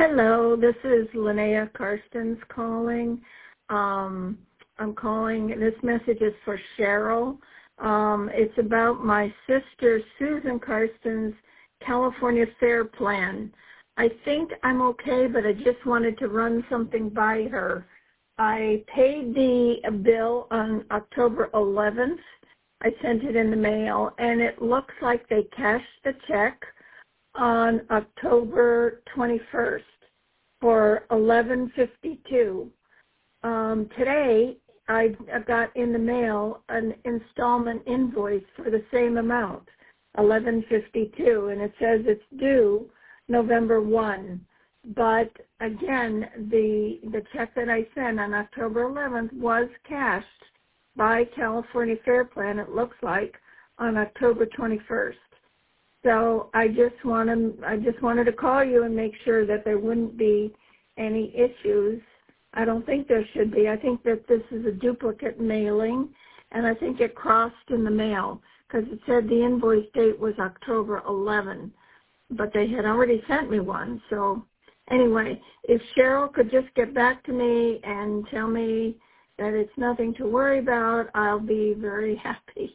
Hello, this is Linnea Karstens calling. I'm calling, this message is for Cheryl. It's about my sister Susan Karstens' California Fair Plan. I think I'm okay, but I just wanted to run something by her. I paid the bill on October 11th. I sent it in the mail, and it looks like they cashed the check on October 21st for $11.52. Today, I got in the mail an installment invoice for the same amount, $11.52, and it says it's due November 1. But again, the check that I sent on October 11th was cashed by California Fair Plan, it looks like, on October 21st. So I just wanted to call you and make sure that there wouldn't be any issues. I don't think there should be. I think that this is a duplicate mailing, and I think it crossed in the mail because it said the invoice date was October 11, but they had already sent me one. So anyway, if Cheryl could just get back to me and tell me that it's nothing to worry about, I'll be very happy.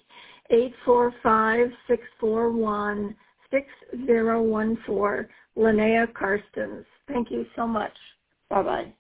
845-641-6014, Linnea Karstens. Thank you so much. Bye-bye.